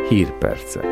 Hírpercek.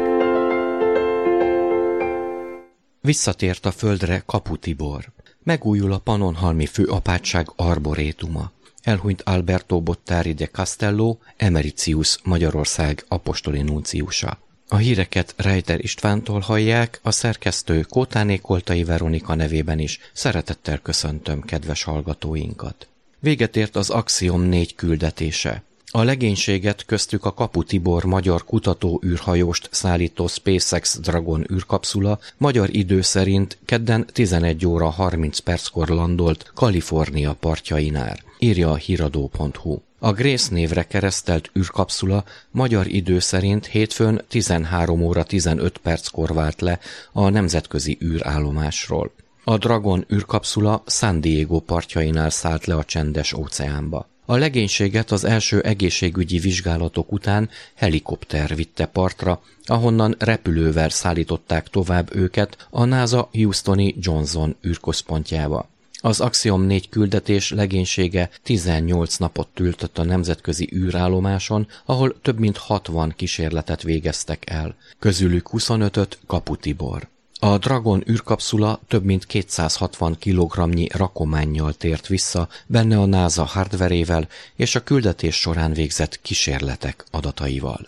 Visszatért a földre Kapu Tibor. Megújul a Pannonhalmi Főapátság arborétuma. Elhunyt Alberto Bottari de Castello, Emeritius Magyarország apostoli nunciusa. A híreket Reiter Istvántól hallják, a szerkesztő Kótáné Koltai Veronika nevében is szeretettel köszöntöm kedves hallgatóinkat. Véget ért az Axiom 4 küldetése. A legénységet, köztük a Kapu Tibor magyar kutató űrhajóst szállító SpaceX Dragon űrkapszula magyar idő szerint kedden 11 óra 30 perckor landolt Kalifornia partjainál, írja a híradó.hu. A Grace névre keresztelt űrkapszula magyar idő szerint hétfőn 13 óra 15 perckor vált le a nemzetközi űrállomásról. A Dragon űrkapszula San Diego partjainál szállt le a Csendes óceánba. A legénységet az első egészségügyi vizsgálatok után helikopter vitte partra, ahonnan repülővel szállították tovább őket a NASA Houstoni Johnson űrközpontjába. Az Axiom 4 küldetés legénysége 18 napot töltött a nemzetközi űrállomáson, ahol több mint 60 kísérletet végeztek el, közülük 25-öt Kapu Tibor. A Dragon űrkapszula több mint 260 kg-nyi rakománnyal tért vissza, benne a NASA hardverével és a küldetés során végzett kísérletek adataival.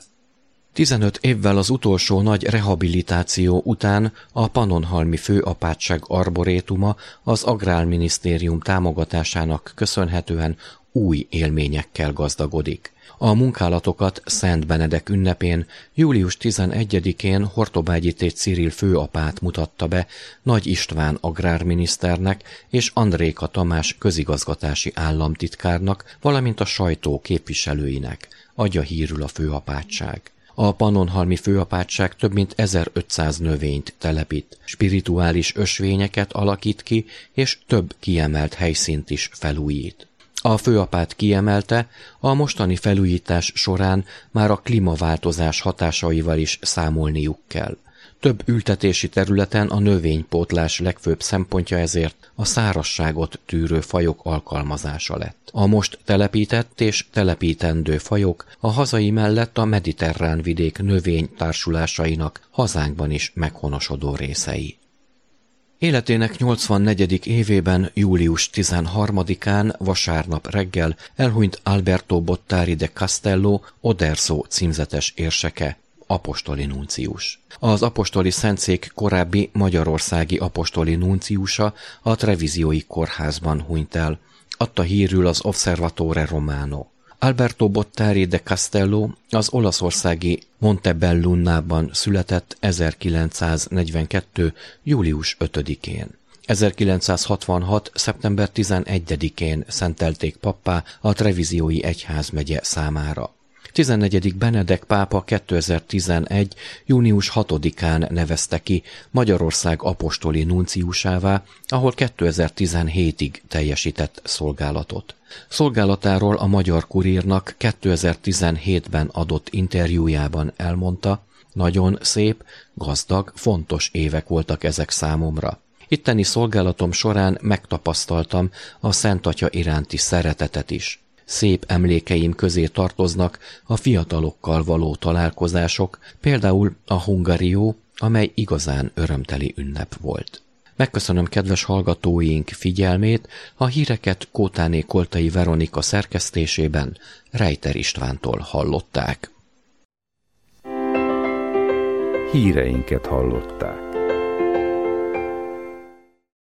15 évvel az utolsó nagy rehabilitáció után a Pannonhalmi Főapátság arborétuma az Agrárminisztérium támogatásának köszönhetően új élményekkel gazdagodik. A munkálatokat Szent Benedek ünnepén, július 11-én Hortobágyi T. Cyril főapát mutatta be Nagy István agrárminiszternek és Andréka Tamás közigazgatási államtitkárnak, valamint a sajtó képviselőinek, adja hírül a főapátság. A Pannonhalmi Főapátság több mint 1500 növényt telepít, spirituális ösvényeket alakít ki, és több kiemelt helyszínt is felújít. A főapát kiemelte, a mostani felújítás során már a klímaváltozás hatásaival is számolniuk kell. Több ültetési területen a növénypótlás legfőbb szempontja ezért a szárazságot tűrő fajok alkalmazása lett. A most telepített és telepítendő fajok a hazai mellett a mediterrán vidék növénytársulásainak hazánkban is meghonosodó részei. Életének 84. évében, július 13-án, vasárnap reggel elhunyt Alberto Bottari de Castello, Oderzo címzetes érseke, apostoli nuncius. Az apostoli szentszék korábbi magyarországi apostoli nunciusa a Treviziói kórházban hunyt el, adta hírül az Osservatore Romano. Alberto Bottari de Castello az olaszországi Montebellunában született 1942. július 5-én. 1966. szeptember 11-én szentelték pappá a Treviziói egyházmegye számára. 14. Benedek pápa 2011. június 6-án nevezte ki Magyarország apostoli nunciusává, ahol 2017-ig teljesített szolgálatot. Szolgálatáról a Magyar Kurírnak 2017-ben adott interjújában elmondta, nagyon szép, gazdag, fontos évek voltak ezek számomra. Itteni szolgálatom során megtapasztaltam a Szent Atya iránti szeretetet is. Szép emlékeim közé tartoznak a fiatalokkal való találkozások, például a Hungarió, amely igazán örömteli ünnep volt. Megköszönöm kedves hallgatóink figyelmét, a híreket Kótáné Koltai Veronika szerkesztésében Reiter Istvántól hallották. Híreinket hallották.